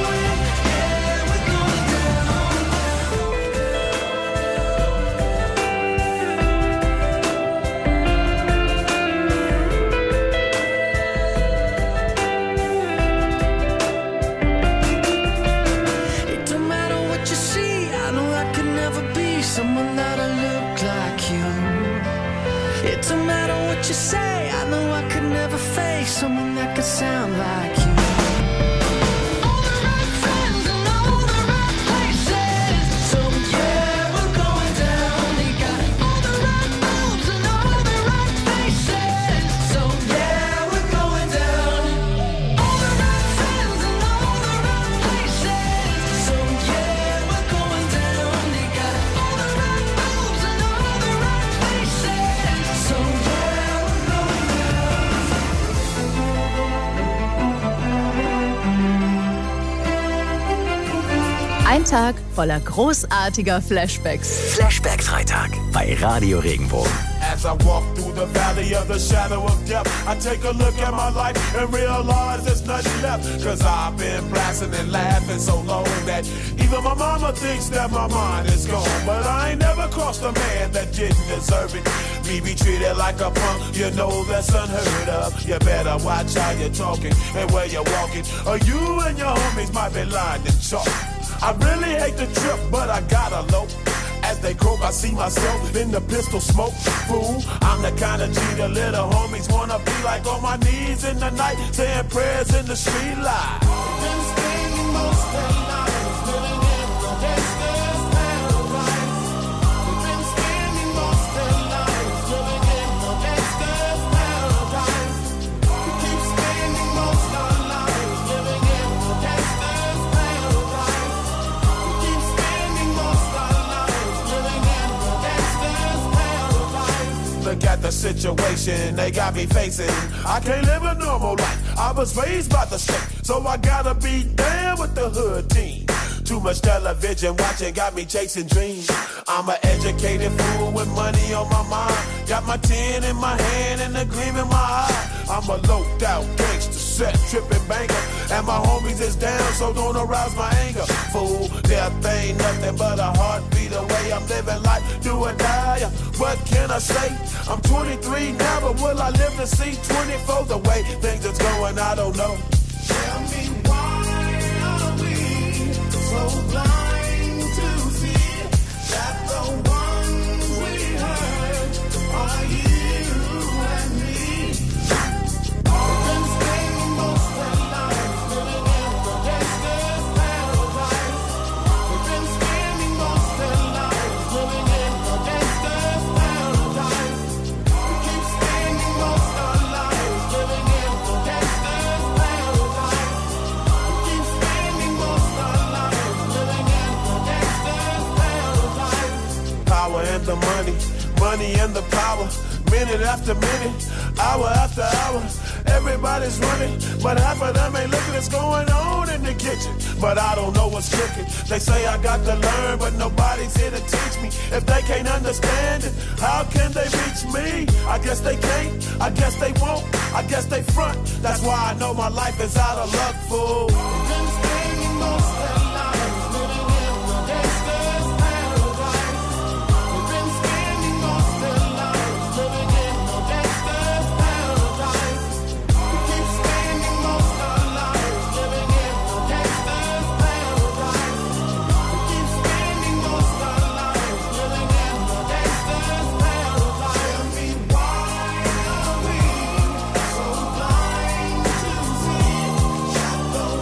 It don't matter what you see, I know I could never be someone that'll look like you. It don't matter what you say, I know I could never face someone that could sound like you. All the right friends and all the right places. So yeah, we're going down. They got all the right moves and all the right faces. So yeah, we're going down. All the right friends and all the right places. So yeah, we're going down. They got all the right moves and all the right faces. So yeah, we're going Ein Tag voller großartiger Flashbacks. Flashback-Freitag bei Radio Regenbogen. As I walk through the valley of the shadow of death, I take a look at my life and realize there's nothing left. Cause I've been blasting and laughing so long that even my mama thinks that my mind is gone. But I ain't never crossed a man that didn't deserve it. Me be treated like a punk, you know that's unheard of. You better watch how you're talking and where you're walking, or you and your homies might be lined in chalk. I really hate the trip, but I gotta low. As they croak, I see myself in the pistol smoke. Fool, I'm the kind of G the little homies wanna be like, on my knees in the night, saying prayers in the street light. Been spending most of their lives living in the gangster's paradise. We've been spending most of their lives living in the gangster's paradise. We keep spending most of our lives living in the gangster's paradise. We keep spending most of our lives living in the gangster's paradise. Look at the situation they got me facing. I can't live a normal life. I was raised by the state, so I gotta be down with the hood team. Too much television watching got me chasing dreams. I'm an educated fool with money on my mind. Got my 10 in my hand and a gleam in my eye. I'm a loped out gangster, set tripping banker, and my homies is down, so don't arouse my anger. Fool, death ain't nothing but a heartbeat away. I'm living life, do or die. What can I say? I'm 23 now, but will I live to see 24? The way things is going, I don't know. Tell me why are we so blind to see that the ones we hurt are you and me? We've been spending most of our lives living in the gangster's paradise. We've been spending most of our lives living in the gangster's paradise. We keep spending most of our lives living in the gangster's paradise. We keep spending most of our lives living in the gangster's paradise. Power and the money, money and the power. Minute after minute, hour after hour, everybody's running, but half of them ain't looking what's going on in the kitchen. But I don't know what's cooking. They say I got to learn, but nobody's here to teach me. If they can't understand it, how can they reach me? I guess they can't, I guess they won't, I guess they front. That's why I know my life is out of luck, fool. We've been spending most of our lives living in the gangster's paradise. We've been spending most of our lives living in the gangster's paradise. We keep spending most of our lives living in the gangster's paradise. We keep spending most of our lives living in the gangster's paradise. Tell me why are we so blind to see that the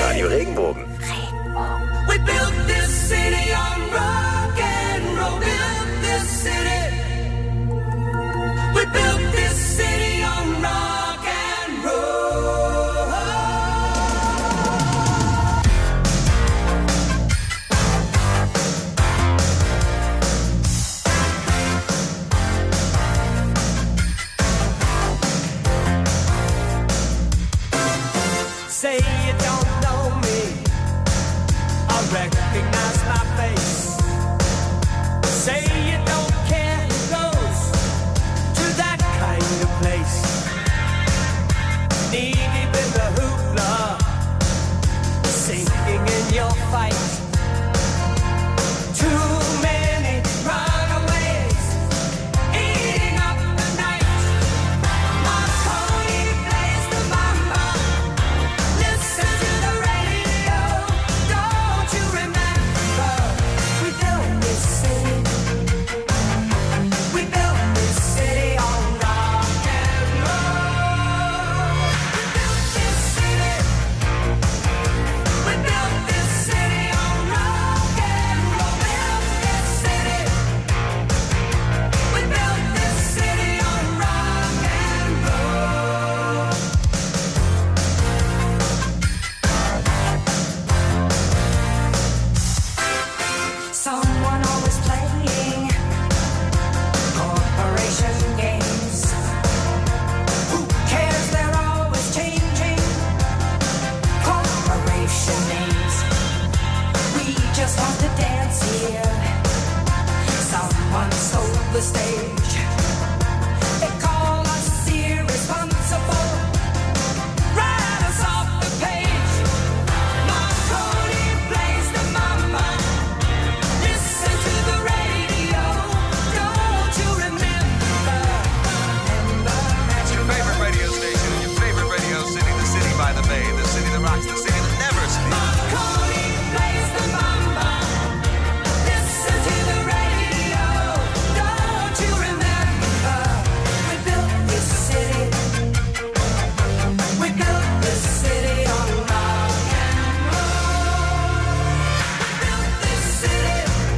Radio Regenbogen. We built this city on rock and roll. Built this city. We built this city on rock and roll. Say you don't know me, I recognize my face. Say you don't care who goes to that kind of place. Knee deep in the hoopla, sinking in your fight. Too many runaways, eating up the night. Marconi plays the mama. Listen to the radio. Don't you remember? We built this city. We built this city on rock and roll. We built this city. We built this city on rock and roll. Built this city. We built this city on rock and roll. Someone always playing corporation games. Who cares? They're always changing corporation names. We just want to dance here. Someone stole the stage. They call us irresponsible. Write us off the page. Marconi plays the mama. Listen to the radio. Don't you remember? It's your favorite radio station, your favorite radio city, the city by the bay, the city that rocks, the city that never sleeps. Marconi plays the mama. Listen to the radio. Don't you remember? We built this city. We built this city on rock and roll. We built this city.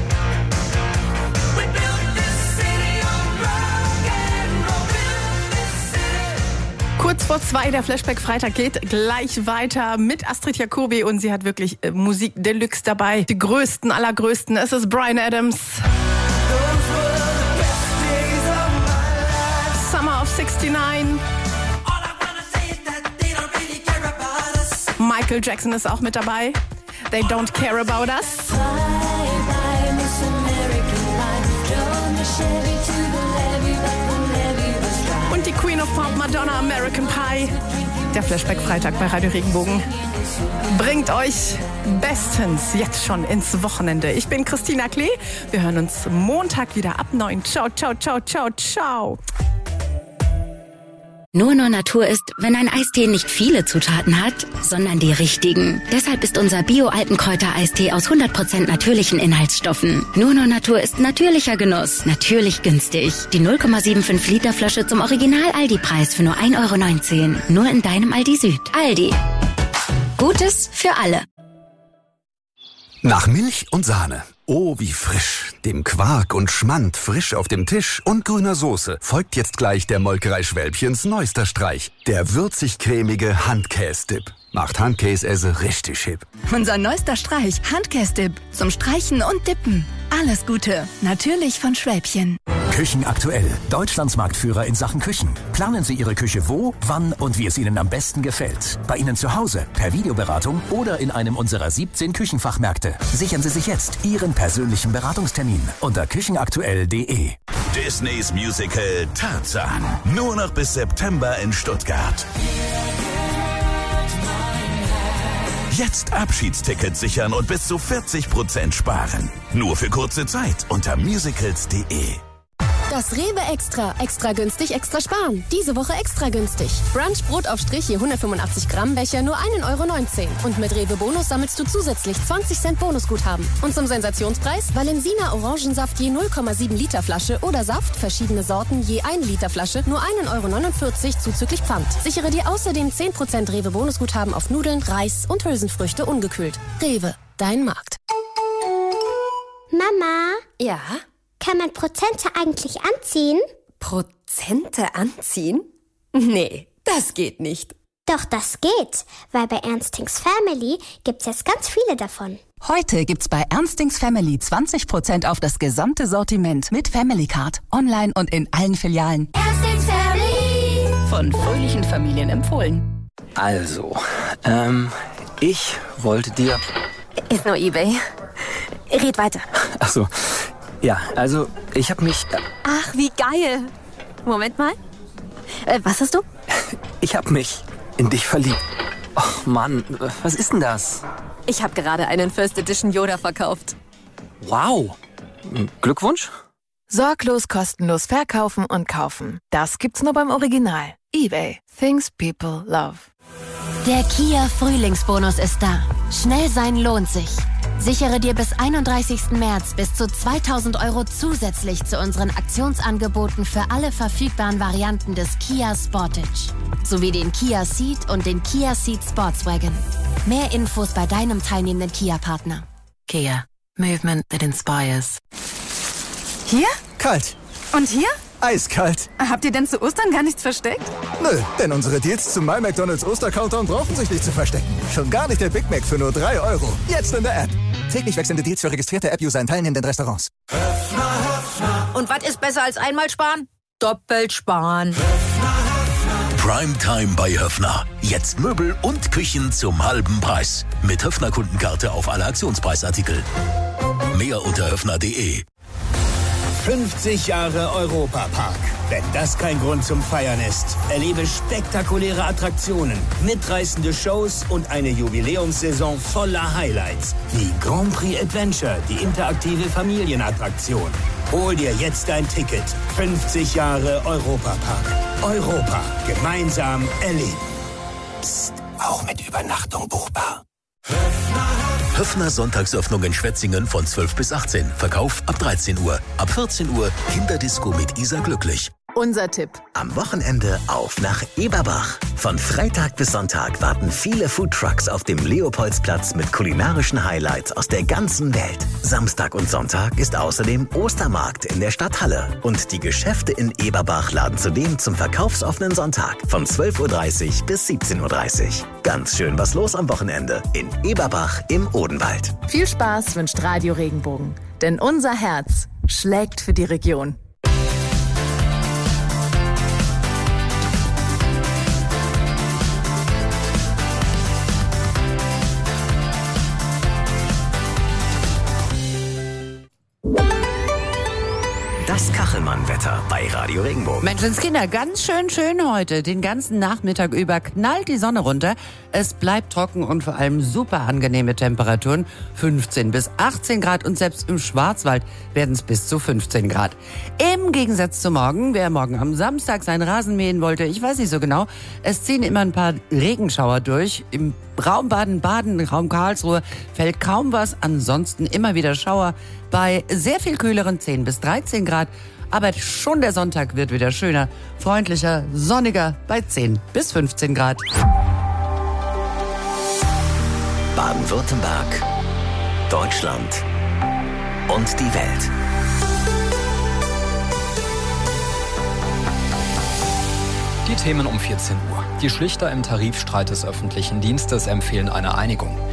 We built this city on rock and roll. Built this city. Kurz vor 2, der Flashback-Freitag geht gleich weiter mit Astrid Jacobi und sie hat wirklich Musik Deluxe dabei. Die größten, allergrößten. Es ist Bryan Adams. Summer of 69. Michael Jackson ist auch mit dabei. They don't care about us. Und die Queen of Pop, Madonna, American Pie. Der Flashback-Freitag bei Radio Regenbogen bringt euch bestens jetzt schon ins Wochenende. Ich bin Christina Klee. Wir hören uns Montag wieder ab 9. Ciao, ciao, ciao, ciao, ciao. Nur Natur ist, wenn ein Eistee nicht viele Zutaten hat, sondern die richtigen. Deshalb ist unser Bio-Alpenkräuter-Eistee aus 100% natürlichen Inhaltsstoffen. Nur Natur ist natürlicher Genuss, natürlich günstig. Die 0,75 Liter Flasche zum Original-Aldi-Preis für nur 1,19 €. Nur in deinem Aldi Süd. Aldi. Gutes für alle. Nach Milch und Sahne. Oh, wie frisch. Dem Quark und Schmand frisch auf dem Tisch und grüner Soße folgt jetzt gleich der Molkerei Schwälbchens neuester Streich. Der würzig-cremige Handkäse-Dip. Macht Handkäse richtig hip. Unser neuester Streich, Handkäse-Dip. Zum Streichen und Dippen. Alles Gute. Natürlich von Schwälbchen. Küchen aktuell. Deutschlands Marktführer in Sachen Küchen. Planen Sie Ihre Küche wo, wann und wie es Ihnen am besten gefällt. Bei Ihnen zu Hause, per Videoberatung oder in einem unserer 17 Küchenfachmärkte. Sichern Sie sich jetzt Ihren persönlichen Beratungstermin unter küchenaktuell.de. Disneys Musical Tarzan. Nur noch bis September in Stuttgart. Jetzt Abschiedstickets sichern und bis zu 40% sparen. Nur für kurze Zeit unter musicals.de. Das Rewe Extra. Extra günstig, extra sparen. Diese Woche extra günstig. Brunch Brotaufstrich je 185 Gramm Becher nur 1,19 Euro. Und mit Rewe Bonus sammelst du zusätzlich 20 Cent Bonusguthaben. Und zum Sensationspreis Valensina Orangensaft je 0,7 Liter Flasche oder Saft, verschiedene Sorten je 1 Liter Flasche, nur 1,49 Euro zuzüglich Pfand. Sichere dir außerdem 10% Rewe Bonusguthaben auf Nudeln, Reis und Hülsenfrüchte ungekühlt. Rewe, dein Markt. Mama? Ja? Kann man Prozente eigentlich anziehen? Prozente anziehen? Nee, das geht nicht. Doch, das geht, weil bei Ernstings Family gibt's jetzt ganz viele davon. Heute gibt's bei Ernstings Family 20% auf das gesamte Sortiment mit Family Card. Online und in allen Filialen. Ernstings Family! Von fröhlichen Familien empfohlen. Also, ich wollte dir... Ist nur eBay. Red weiter. Ach so. Ja, also ich habe mich... Ach, wie geil. Moment mal. Was hast du? Ich habe mich in dich verliebt. Och Mann, was ist denn das? Ich habe gerade einen First Edition Yoda verkauft. Wow. Glückwunsch. Sorglos kostenlos verkaufen und kaufen. Das gibt's nur beim Original. eBay. Things people love. Der Kia Frühlingsbonus ist da. Schnell sein lohnt sich. Sichere dir bis 31. März bis zu 2.000 Euro zusätzlich zu unseren Aktionsangeboten für alle verfügbaren Varianten des Kia Sportage. Sowie den Kia Ceed und den Kia Ceed Sportswagen. Mehr Infos bei deinem teilnehmenden Kia-Partner. Kia. Movement that inspires. Hier? Kalt. Und hier? Eiskalt. Habt ihr denn zu Ostern gar nichts versteckt? Nö, denn unsere Deals zum My McDonald's Oster-Countdown brauchen sich nicht zu verstecken. Schon gar nicht der Big Mac für nur 3 Euro. Jetzt in der App. Täglich wechselnde Deals für registrierte App-User in teilnehmenden Restaurants. Und was ist besser als einmal sparen? Doppelt sparen. Primetime bei Höffner. Jetzt Möbel und Küchen zum halben Preis. Mit Höffner-Kundenkarte auf alle Aktionspreisartikel. Mehr unter höffner.de. 50 Jahre Europapark. Wenn das kein Grund zum Feiern ist, erlebe spektakuläre Attraktionen, mitreißende Shows und eine Jubiläumssaison voller Highlights. Wie Grand Prix Adventure, die interaktive Familienattraktion. Hol dir jetzt ein Ticket. 50 Jahre Europapark. Europa. Gemeinsam erleben. Psst. Auch mit Übernachtung buchbar. Höffner Sonntagsöffnung in Schwetzingen von 12 bis 18. Verkauf ab 13 Uhr. Ab 14 Uhr Kinderdisco mit Isa Glücklich. Unser Tipp. Am Wochenende auf nach Eberbach. Von Freitag bis Sonntag warten viele Foodtrucks auf dem Leopoldsplatz mit kulinarischen Highlights aus der ganzen Welt. Samstag und Sonntag ist außerdem Ostermarkt in der Stadthalle. Und die Geschäfte in Eberbach laden zudem zum verkaufsoffenen Sonntag von 12.30 Uhr bis 17.30 Uhr. Ganz schön was los am Wochenende in Eberbach im Odenwald. Viel Spaß wünscht Radio Regenbogen. Denn unser Herz schlägt für die Region. Das Kachelmann-Wetter bei Radio Regenbogen. Menschenskinder, ganz schön heute. Den ganzen Nachmittag über knallt die Sonne runter. Es bleibt trocken und vor allem super angenehme Temperaturen. 15 bis 18 Grad und selbst im Schwarzwald werden es bis zu 15 Grad. Im Gegensatz zu morgen, wer morgen am Samstag seinen Rasen mähen wollte, ich weiß nicht so genau, es ziehen immer ein paar Regenschauer durch. Im Raum Baden-Baden, Raum Karlsruhe fällt kaum was, ansonsten immer wieder Schauer bei sehr viel kühleren 10 bis 13 Grad. Aber schon der Sonntag wird wieder schöner, freundlicher, sonniger bei 10 bis 15 Grad. Baden-Württemberg, Deutschland und die Welt. Die Themen um 14 Uhr. Die Schlichter im Tarifstreit des öffentlichen Dienstes empfehlen eine Einigung.